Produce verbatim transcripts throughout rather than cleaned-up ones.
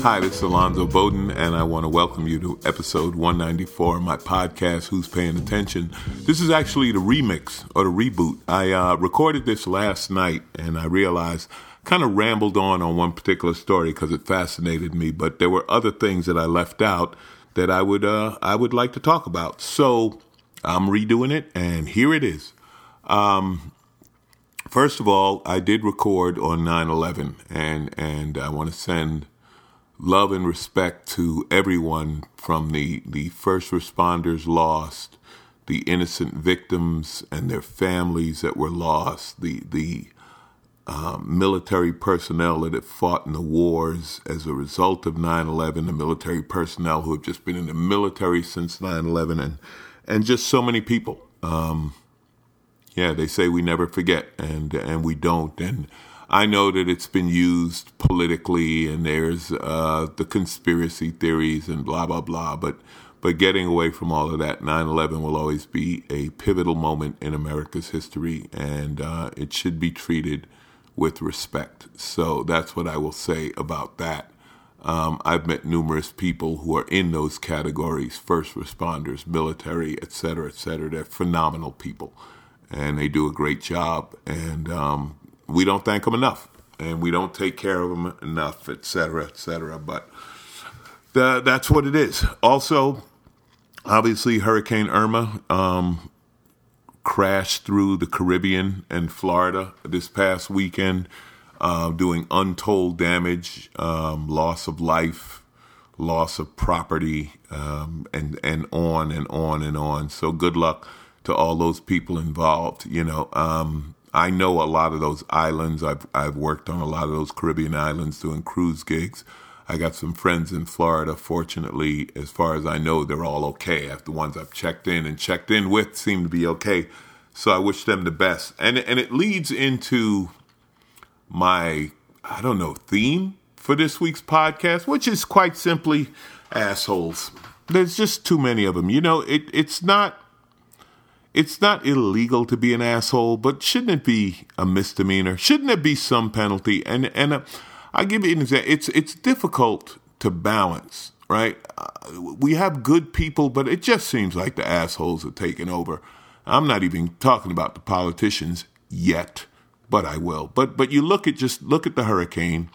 Hi, this is Alonzo Bowden, and I want to welcome you to episode one ninety-four of my podcast, Who's Paying Attention? This is actually the remix or the reboot. I uh, recorded this last night, and I realized kind of rambled on on one particular story because it fascinated me, but there were other things that I left out that I would uh, I would like to talk about. So I'm redoing it, and here it is. Um, first of all, I did record on nine eleven, and, and I want to send love and respect to everyone, from the, the first responders lost, the innocent victims and their families that were lost, the the uh, military personnel that have fought in the wars as a result of nine eleven, the military personnel who have just been in the military since nine eleven, and, and just so many people. Um, yeah, they say we never forget, and and we don't. And I know that it's been used politically, and there's uh, the conspiracy theories and blah, blah, blah. But but getting away from all of that, nine eleven will always be a pivotal moment in America's history, and uh, it should be treated with respect. So that's what I will say about that. Um, I've met numerous people who are in those categories, first responders, military, et cetera, et cetera. They're phenomenal people, and they do a great job. And um we don't thank them enough, and we don't take care of them enough, et cetera, et cetera. But the, that's what it is. Also, obviously, Hurricane Irma um, crashed through the Caribbean and Florida this past weekend, uh, doing untold damage, um, loss of life, loss of property, um, and, and on and on and on. So good luck to all those people involved, you know. Um, I know a lot of those islands. I've I've worked on a lot of those Caribbean islands doing cruise gigs. I got some friends in Florida. Fortunately, as far as I know, they're all okay. The ones I've checked in and checked in with seem to be okay. So I wish them the best. And and it leads into my, I don't know, theme for this week's podcast, which is quite simply assholes. There's just too many of them. You know, it it's not. It's not illegal to be an asshole, but shouldn't it be a misdemeanor? Shouldn't there be some penalty? And and uh, I'll give you an example. It's it's difficult to balance, right? Uh, we have good people, but it just seems like the assholes are taking over. I'm not even talking about the politicians yet, but I will. But but you look at just look at the hurricane.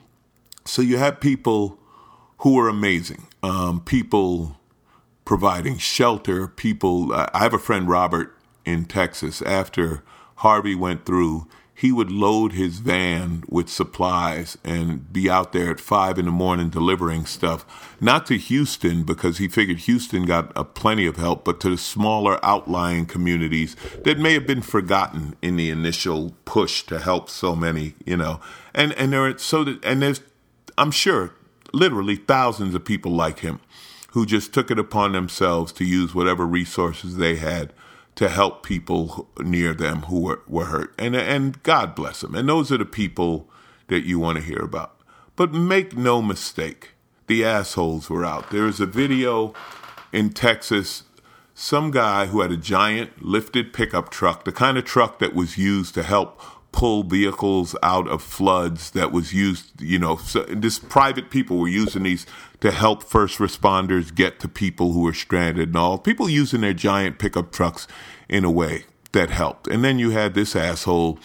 So you have people who are amazing, um, people providing shelter, people. I have a friend, Robert, in Texas. After Harvey went through, he would load his van with supplies and be out there at five in the morning delivering stuff, not to Houston because he figured Houston got a plenty of help, but to the smaller outlying communities that may have been forgotten in the initial push to help so many, you know. And and there are so that, and there's, I'm sure, literally thousands of people like him who just took it upon themselves to use whatever resources they had to help people near them who were, were hurt. And and God bless them. And those are the people that you want to hear about. But make no mistake, the assholes were out. There is a video in Texas, some guy who had a giant lifted pickup truck, the kind of truck that was used to help pull vehicles out of floods, that was used, you know, so this private people were using these to help first responders get to people who were stranded and all. People using their giant pickup trucks in a way that helped. And then you had this asshole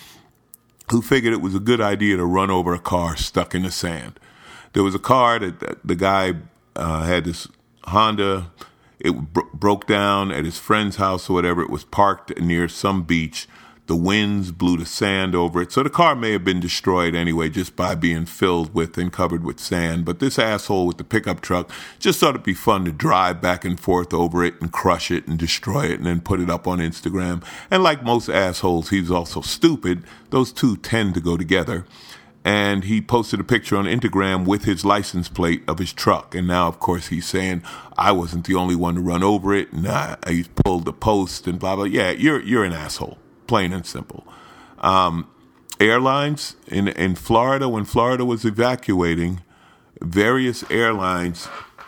who figured it was a good idea to run over a car stuck in the sand. There was a car that, that the guy uh, had, this Honda. It bro- broke down at his friend's house or whatever. It was parked near some beach. The winds blew the sand over it. So the car may have been destroyed anyway just by being filled with and covered with sand. But this asshole with the pickup truck just thought it'd be fun to drive back and forth over it and crush it and destroy it and then put it up on Instagram. And like most assholes, he was also stupid. Those two tend to go together. And he posted a picture on Instagram with his license plate of his truck. And now, of course, he's saying, I wasn't the only one to run over it. And I, I pulled the post and blah, blah. Yeah, you're you're an asshole. Plain and simple. Um, airlines in, in Florida, when Florida was evacuating, various airlines,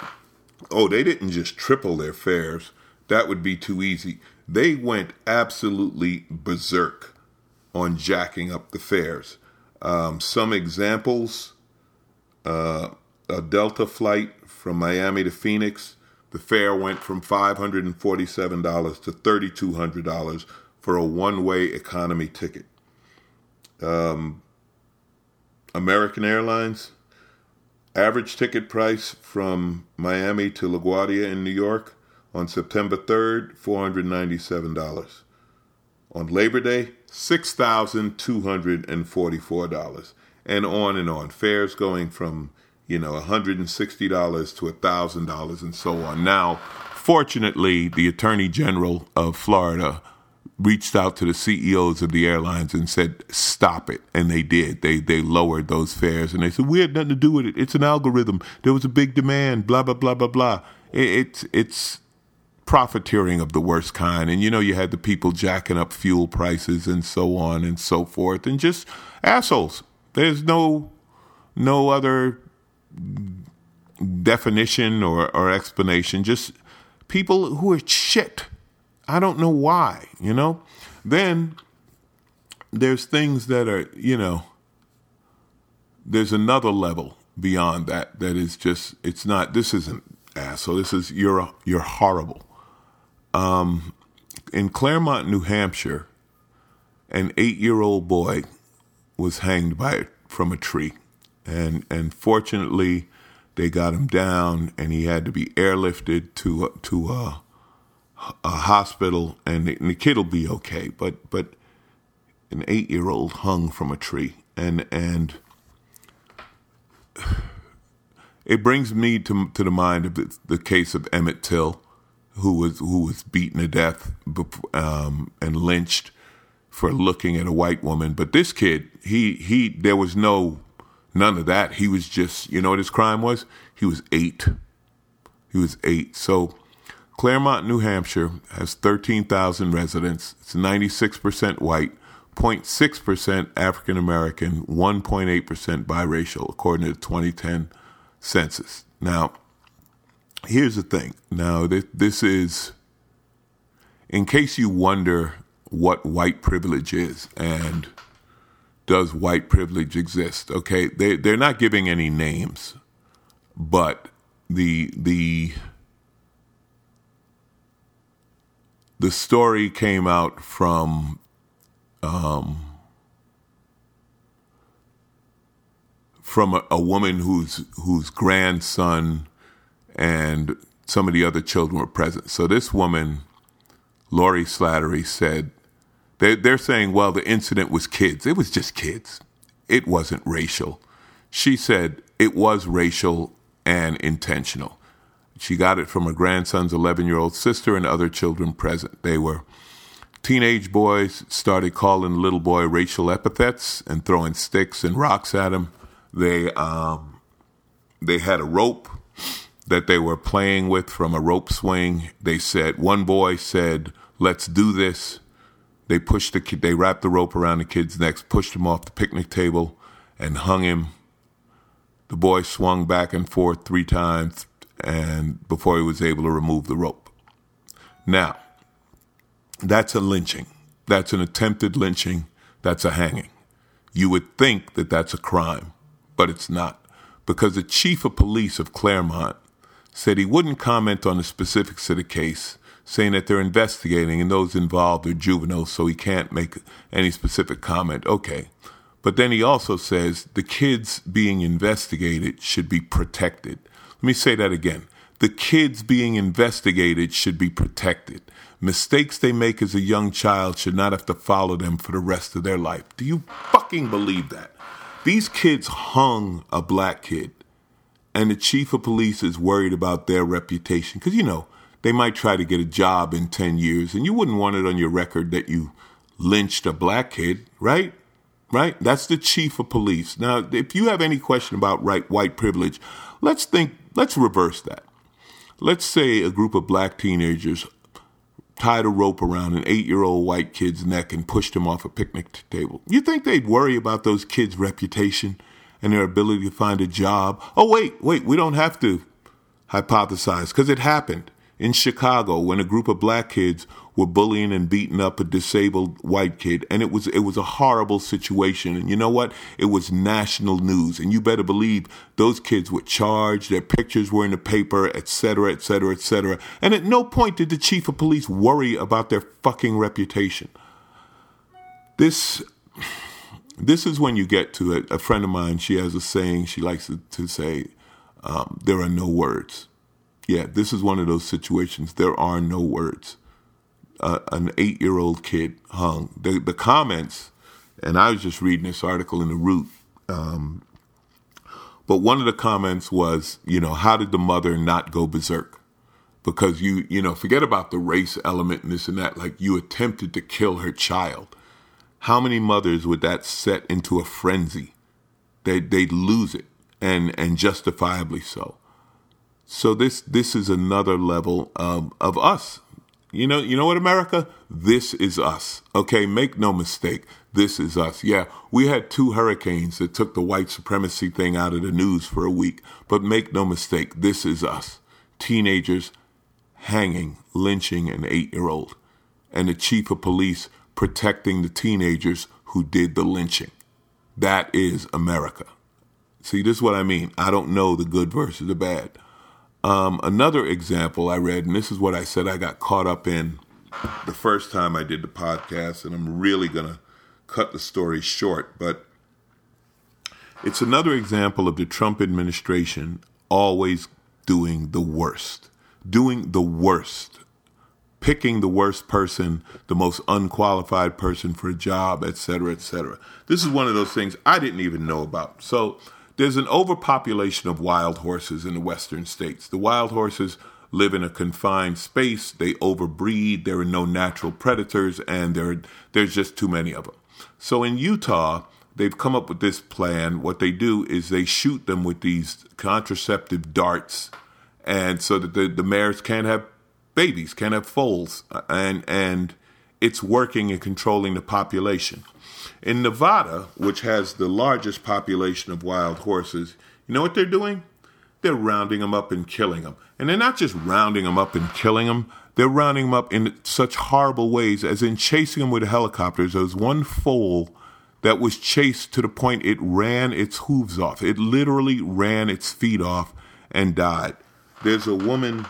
oh, they didn't just triple their fares. That would be too easy. They went absolutely berserk on jacking up the fares. Um, some examples, uh, a Delta flight from Miami to Phoenix, the fare went from five hundred forty-seven dollars to three thousand two hundred dollars for a one-way economy ticket. Um, American Airlines, average ticket price from Miami to LaGuardia in New York on September third, four hundred ninety-seven dollars. On Labor Day, six thousand two hundred forty-four dollars. And on and on. Fares going from, you know, one hundred sixty dollars to one thousand dollars and so on. Now, fortunately, the Attorney General of Florida reached out to the C E Os of the airlines and said, stop it. And they did. They they lowered those fares. And they said, we had nothing to do with it. It's an algorithm. There was a big demand, blah, blah, blah, blah, blah. It, it's it's profiteering of the worst kind. And, you know, you had the people jacking up fuel prices and so on and so forth. And just assholes. There's no no other definition or, or explanation. Just people who are shit. I don't know why, you know? Then there's things that are, you know, there's another level beyond that that is just, it's not, this isn't asshole. This is, you're, you're horrible. Um, in Claremont, New Hampshire, an eight-year-old boy was hanged by from a tree. And, and fortunately, they got him down and he had to be airlifted to, to, uh, a hospital, and the, and the kid will be okay. But but an eight-year-old hung from a tree, and and it brings me to to the mind of the, the case of Emmett Till, who was who was beaten to death um, and lynched for looking at a white woman. But this kid, he he there was no none of that. He was just, you know what his crime was? He was eight. He was eight. So Claremont, New Hampshire has thirteen thousand residents. It's ninety-six percent white, zero point six percent African American, one point eight percent biracial, according to the twenty ten census. Now, here's the thing. Now, this, this is, in case you wonder what white privilege is and does white privilege exist, okay, they, they're not giving any names, but the the... The story came out from um, from a, a woman whose whose grandson and some of the other children were present. So this woman, Lori Slattery, said they, they're saying, well, the incident was kids. It was just kids. It wasn't racial. She said it was racial and intentional. She got it from her grandson's eleven-year-old sister and other children present. They were teenage boys, started calling the little boy racial epithets and throwing sticks and rocks at him. They um, they had a rope that they were playing with from a rope swing. They said, one boy said, let's do this. They pushed the kid, they wrapped the rope around the kid's neck, pushed him off the picnic table and hung him. The boy swung back and forth three times, and before he was able to remove the rope. Now, that's a lynching. That's an attempted lynching. That's a hanging. You would think that that's a crime, but it's not, because the chief of police of Claremont said he wouldn't comment on the specifics of the case, saying that they're investigating and those involved are juveniles, so he can't make any specific comment. Okay. But then he also says the kids being investigated should be protected. Let me say that again. The kids being investigated should be protected. Mistakes they make as a young child should not have to follow them for the rest of their life. Do you fucking believe that? These kids hung a black kid, and the chief of police is worried about their reputation. Because, you know, they might try to get a job in ten years, and you wouldn't want it on your record that you lynched a black kid, right? Right? That's the chief of police. Now, if you have any question about right, white privilege, let's think, let's reverse that. Let's say a group of black teenagers tied a rope around an eight-year-old white kid's neck and pushed him off a picnic table. You think they'd worry about those kids' reputation and their ability to find a job? Oh, wait, wait, we don't have to hypothesize, because it happened in Chicago when a group of black kids were bullying and beating up a disabled white kid. And it was it was a horrible situation. And you know what? It was national news. And you better believe those kids were charged, their pictures were in the paper, et cetera, et cetera, et cetera. And at no point did the chief of police worry about their fucking reputation. This this is when you get to it. A friend of mine, she has a saying, she likes to, to say, um, there are no words. Yeah, this is one of those situations. There are no words. Uh, an eight-year-old kid hung. The, the comments, and I was just reading this article in The Root, um, but one of the comments was, you know, how did the mother not go berserk? Because you, you know, forget about the race element and this and that, like you attempted to kill her child. How many mothers would that set into a frenzy? They, they'd lose it, and, and justifiably so. So this this is another level of, of us. You know, you know what, America? This is us. Okay, make no mistake. This is us. Yeah, we had two hurricanes that took the white supremacy thing out of the news for a week. But make no mistake, this is us. Teenagers hanging, lynching an eight-year-old. And the chief of police protecting the teenagers who did the lynching. That is America. See, this is what I mean. I don't know the good versus the bad. Um, another example I read, and this is what I said I got caught up in the first time I did the podcast, and I'm really going to cut the story short, but it's another example of the Trump administration always doing the worst, doing the worst, picking the worst person, the most unqualified person for a job, et cetera, et cetera. This is one of those things I didn't even know about. So there's an overpopulation of wild horses in the western states. The wild horses live in a confined space. They overbreed. There are no natural predators, and there there's just too many of them. So in Utah, they've come up with this plan. What they do is they shoot them with these contraceptive darts, and so that the, the mares can't have babies, can't have foals, and and it's working and controlling the population. In Nevada, which has the largest population of wild horses, you know what they're doing? They're rounding them up and killing them. And they're not just rounding them up and killing them. They're rounding them up in such horrible ways, as in chasing them with helicopters. There was one foal that was chased to the point it ran its hooves off. It literally ran its feet off and died. There's a woman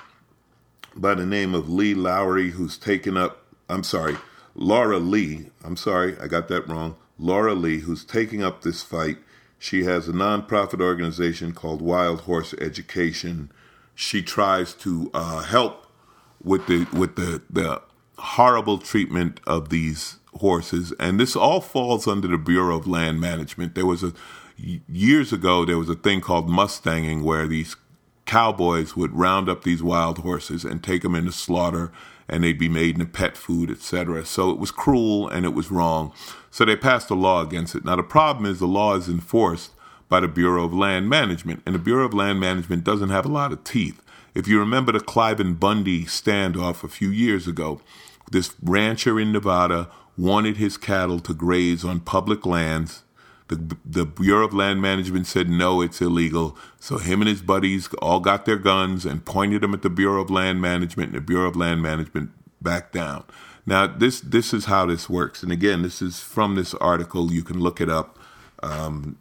by the name of Lee Lowry who's taken up, I'm sorry, Laura Lee, I'm sorry, I got that wrong. Laura Lee, who's taking up this fight. She has a nonprofit organization called Wild Horse Education. She tries to uh, help with the with the, the horrible treatment of these horses, and this all falls under the Bureau of Land Management. There was a years ago there was a thing called mustanging, where these cowboys would round up these wild horses and take them into slaughter, and they'd be made into pet food, et cetera. So it was cruel and it was wrong. So they passed a law against it. Now the problem is the law is enforced by the Bureau of Land Management, and the Bureau of Land Management doesn't have a lot of teeth. If you remember the Cliven Bundy standoff a few years ago, this rancher in Nevada wanted his cattle to graze on public lands. The, the Bureau of Land Management said, no, it's illegal. So him and his buddies all got their guns and pointed them at the Bureau of Land Management, and the Bureau of Land Management backed down. Now, this this is how this works. And again, this is from this article. You can look it up. Um,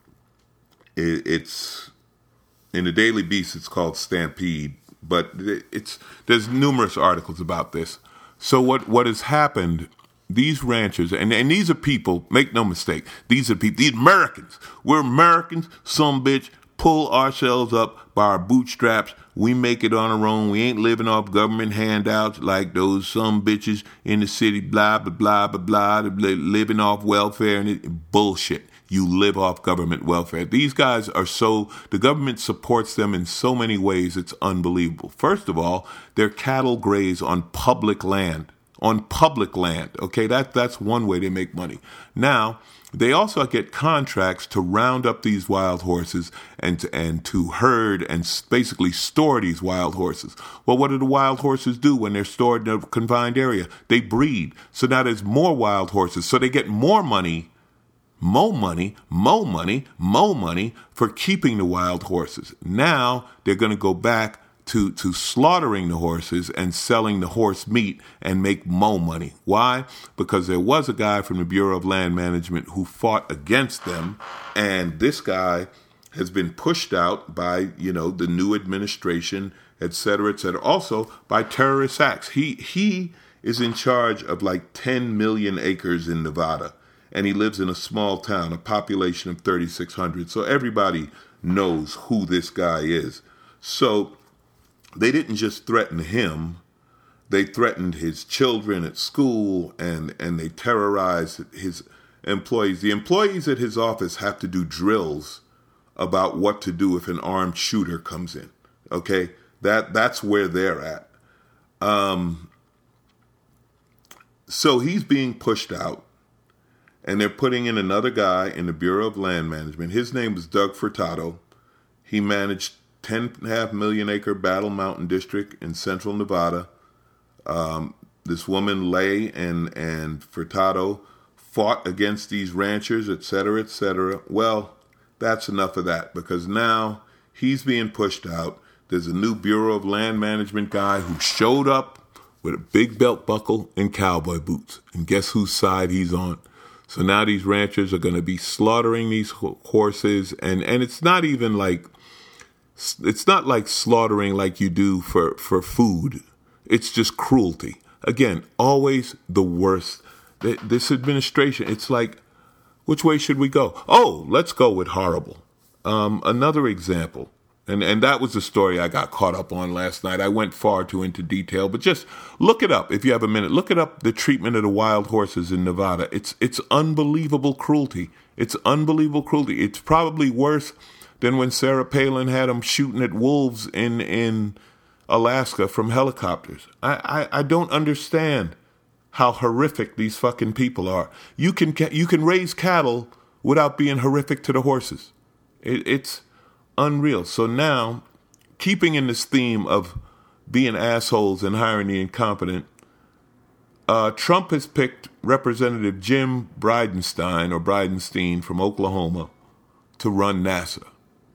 it, it's in the Daily Beast. It's called Stampede, but it's there's numerous articles about this. So what what has happened? These ranchers, and, and these are people, make no mistake, these are people, these Americans. We're Americans, some bitch, pull ourselves up by our bootstraps. We make it on our own. We ain't living off government handouts like those some bitches in the city, blah, blah, blah, blah, blah, living off welfare and it, bullshit. You live off government welfare. These guys are so, the government supports them in so many ways, it's unbelievable. First of all, their cattle graze on public land. On public land, okay? That that's one way they make money. Now, they also get contracts to round up these wild horses and to, and to herd and basically store these wild horses. Well, what do the wild horses do when they're stored in a confined area? They breed. So now there's more wild horses. So they get more money, more money, more money, more money for keeping the wild horses. Now they're going to go back to, to slaughtering the horses and selling the horse meat and make mo money. Why? Because there was a guy from the Bureau of Land Management who fought against them, and this guy has been pushed out by, you know, the new administration, et cetera, et cetera. Also by terrorist acts. He he is in charge of like ten million acres in Nevada, and he lives in a small town, a population of thirty-six hundred. So everybody knows who this guy is. So they didn't just threaten him. They threatened his children at school, and, and they terrorized his employees. The employees at his office have to do drills about what to do if an armed shooter comes in. Okay? That that's where they're at. Um, so he's being pushed out, and they're putting in another guy in the Bureau of Land Management. His name is Doug Furtado. He managed ten point five million acre Battle Mountain District in central Nevada. Um, this woman, Lay, and, and Furtado fought against these ranchers, et cetera, et cetera. Well, that's enough of that, because now he's being pushed out. There's a new Bureau of Land Management guy who showed up with a big belt buckle and cowboy boots. And guess whose side he's on? So now these ranchers are going to be slaughtering these ho- horses. And, and it's not even like, it's not like slaughtering like you do for, for food. It's just cruelty. Again, always the worst. This administration, it's like, which way should we go? Oh, let's go with horrible. Um, another example, and, and that was the story I got caught up on last night. I went far too into detail, but just look it up if you have a minute. Look it up, the treatment of the wild horses in Nevada. It's it's unbelievable cruelty. It's unbelievable cruelty. It's probably worse than when Sarah Palin had them shooting at wolves in, in Alaska from helicopters. I, I, I don't understand how horrific these fucking people are. You can you can raise cattle without being horrific to the horses. It, it's unreal. So now, keeping in this theme of being assholes and hiring the incompetent, uh, Trump has picked Representative Jim Bridenstine or Bridenstine from Oklahoma to run NASA.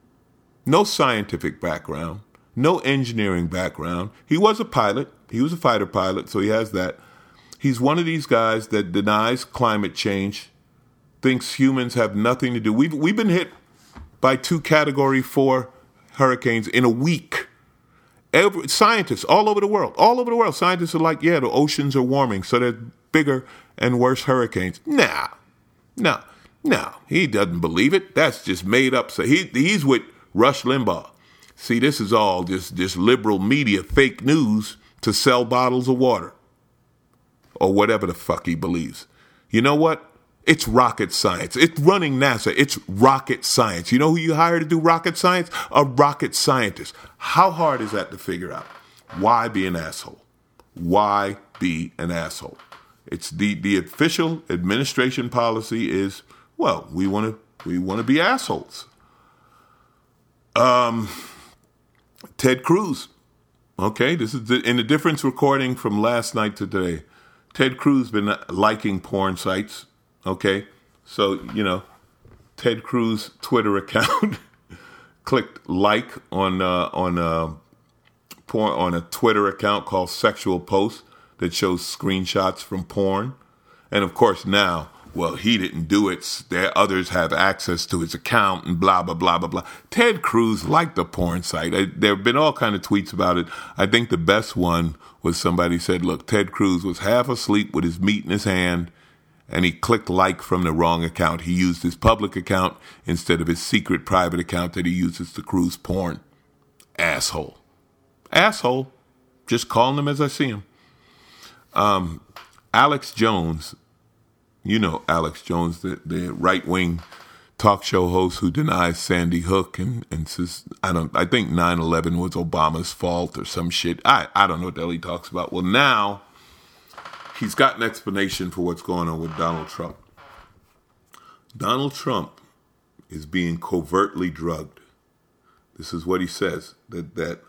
No scientific background, no engineering background. He was a pilot. He was a fighter pilot, so he has that. He's one of these guys that denies climate change, thinks humans have nothing to do. We've we've been hit by two Category four hurricanes in a week. Every, scientists all over the world, all over the world, scientists are like, yeah, the oceans are warming, so there's bigger and worse hurricanes. Nah, no, no, he doesn't believe it. That's just made up. So he he's with Rush Limbaugh. See, this is all just, just liberal media fake news to sell bottles of water. Or whatever the fuck he believes. You know what? It's rocket science. It's running NASA. It's rocket science. You know who you hire to do rocket science? A rocket scientist. How hard is that to figure out? Why be an asshole? Why be an asshole? It's the, the official administration policy is, well, we want to we want to be assholes. Um, Ted Cruz. Okay, this is the, in the difference recording from last night to today. Ted Cruz been liking porn sites, okay? So, you know, Ted Cruz Twitter account clicked like on uh, on a porn on a Twitter account called Sexual Post that shows screenshots from porn. And of course now, well, he didn't do it. There others have access to his account and blah, blah, blah, blah, blah. Ted Cruz liked the porn site. I, there have been all kind of tweets about it. I think the best one was somebody said, look, Ted Cruz was half asleep with his meat in his hand, and he clicked like from the wrong account. He used his public account instead of his secret private account that he uses to cruise porn. Asshole. Asshole. Just calling him as I see him. Um, Alex Jones. You know Alex Jones, the, the right-wing talk show host who denies Sandy Hook and, and says, I don't, I think nine eleven was Obama's fault or some shit. I, I don't know what the hell he talks about. Well, now he's got an explanation for what's going on with Donald Trump. Donald Trump is being covertly drugged. This is what he says, that, that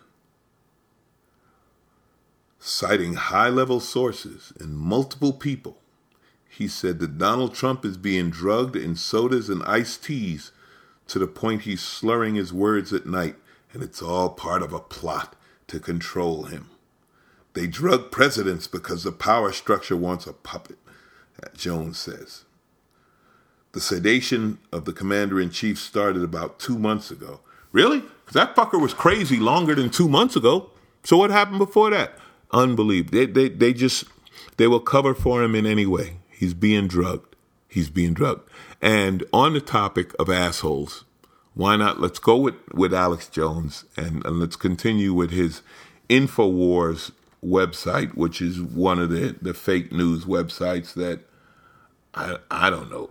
citing high-level sources and multiple people, he said that Donald Trump is being drugged in sodas and iced teas to the point he's slurring his words at night, and it's all part of a plot to control him. They drug presidents because the power structure wants a puppet, Jones says. The sedation of the commander-in-chief started about two months ago. Really? Because that fucker was crazy longer than two months ago. So what happened before that? Unbelievable. They, they, they just, they will cover for him in any way. He's being drugged. He's being drugged. And on the topic of assholes, why not? Let's go with, with Alex Jones and, and let's continue with his InfoWars website, which is one of the, the fake news websites that I I don't know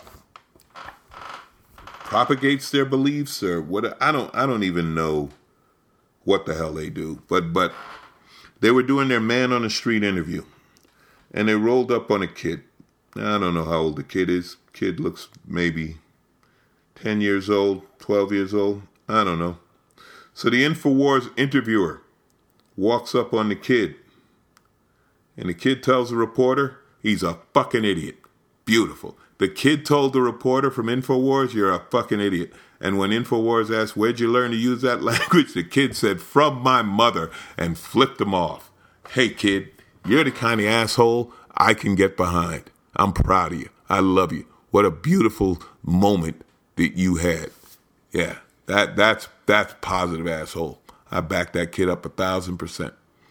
propagates their beliefs or what. I don't I don't even know what the hell they do. But but they were doing their man on the street interview, and they rolled up on a kid. I don't know how old the kid is. Kid looks maybe ten years old, twelve years old. I don't know. So the InfoWars interviewer walks up on the kid, and the kid tells the reporter he's a fucking idiot. Beautiful. The kid told the reporter from InfoWars, you're a fucking idiot. And when InfoWars asked, where'd you learn to use that language? The kid said, from my mother, and flipped him off. Hey, kid, you're the kind of asshole I can get behind. I'm proud of you. I love you. What a beautiful moment that you had. Yeah, that that's that's positive asshole. I back that kid up a thousand percent.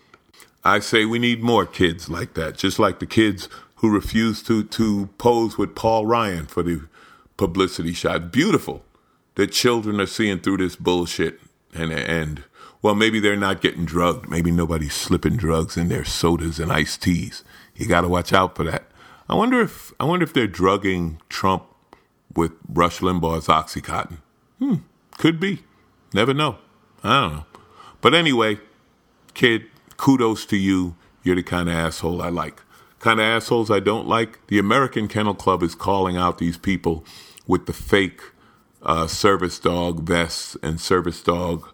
I say we need more kids like that, just like the kids who refused to, to pose with Paul Ryan for the publicity shot. Beautiful that children are seeing through this bullshit. And, and well, maybe they're not getting drugged. Maybe nobody's slipping drugs in their sodas and iced teas. You got to watch out for that. I wonder if I wonder if they're drugging Trump with Rush Limbaugh's Oxycontin. Hmm, could be. Never know. I don't know. But anyway, kid, kudos to you. You're the kind of asshole I like. Kind of assholes I don't like. The American Kennel Club is calling out these people with the fake uh, service dog vests and service dog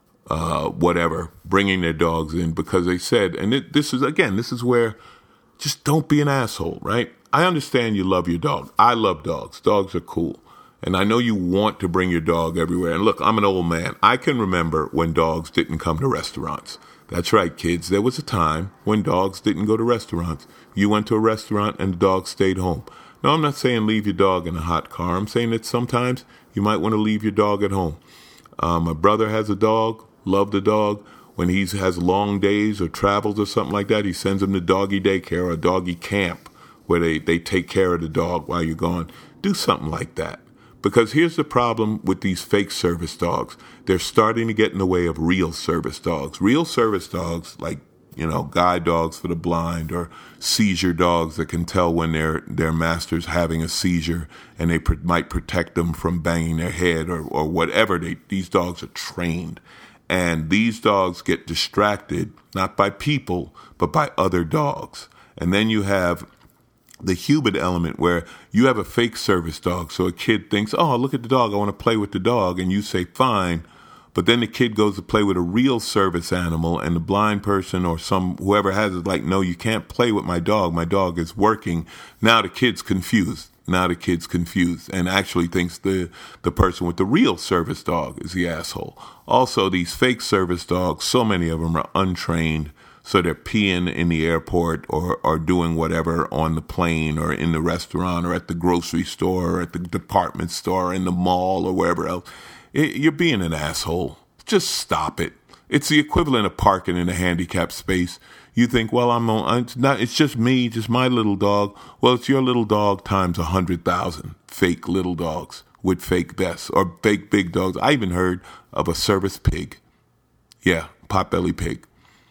uh, whatever, bringing their dogs in because they said, and it, this is, again, this is where just don't be an asshole, right? I understand you love your dog. I love dogs. Dogs are cool. And I know you want to bring your dog everywhere. And look, I'm an old man. I can remember when dogs didn't come to restaurants. That's right, kids. There was a time when dogs didn't go to restaurants. You went to a restaurant and the dog stayed home. Now, I'm not saying leave your dog in a hot car. I'm saying that sometimes you might want to leave your dog at home. Um, my brother has a dog, love the dog. When he has long days or travels or something like that, he sends him to doggy daycare or a doggy camp where they, they take care of the dog while you're gone. Do something like that. Because here's the problem with these fake service dogs. They're starting to get in the way of real service dogs. Real service dogs, like, you know, guide dogs for the blind or seizure dogs that can tell when their their master's having a seizure and they pr- might protect them from banging their head or, or whatever. They, these dogs are trained. And these dogs get distracted, not by people, but by other dogs. And then you have the human element where you have a fake service dog. So a kid thinks, oh, look at the dog. I want to play with the dog. And you say, fine. But then the kid goes to play with a real service animal and the blind person or some whoever has it like, no, you can't play with my dog. My dog is working. Now the kid's confused. Now the kid's confused and actually thinks the, the person with the real service dog is the asshole. Also, these fake service dogs, so many of them are untrained. So they're peeing in the airport or, or doing whatever on the plane or in the restaurant or at the grocery store or at the department store or in the mall or wherever else. It, you're being an asshole. Just stop it. It's the equivalent of parking in a handicapped space. You think, well, I'm, on, it's not. It's just me, just my little dog. Well, it's your little dog times a hundred thousand fake little dogs with fake vests or fake big dogs. I even heard of a service pig. Yeah, potbelly pig.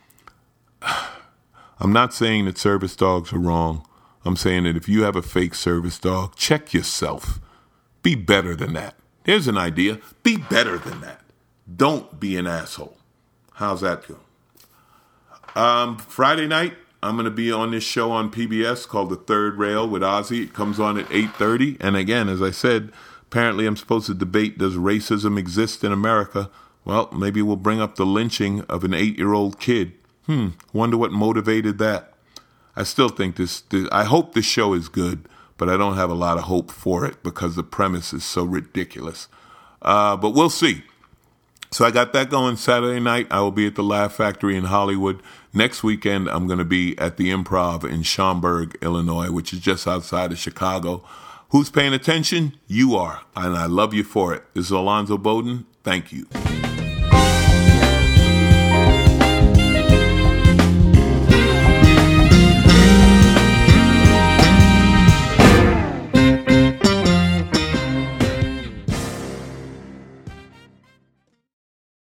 I'm not saying that service dogs are wrong. I'm saying that if you have a fake service dog, check yourself. Be better than that. Here's an idea. Be better than that. Don't be an asshole. How's that go? Um, Friday night, I'm going to be on this show on P B S called The Third Rail with Ozzy. It comes on at eight thirty. And again, as I said, apparently I'm supposed to debate, does racism exist in America? Well, maybe we'll bring up the lynching of an eight-year-old kid. Hmm, wonder what motivated that. I still think this, this, I hope this show is good, but I don't have a lot of hope for it because the premise is so ridiculous. Uh, but we'll see. So I got that going Saturday night. I will be at the Laugh Factory in Hollywood. Next weekend, I'm going to be at the Improv in Schaumburg, Illinois, which is just outside of Chicago. Who's paying attention? You are. And I love you for it. This is Alonzo Bowden. Thank you.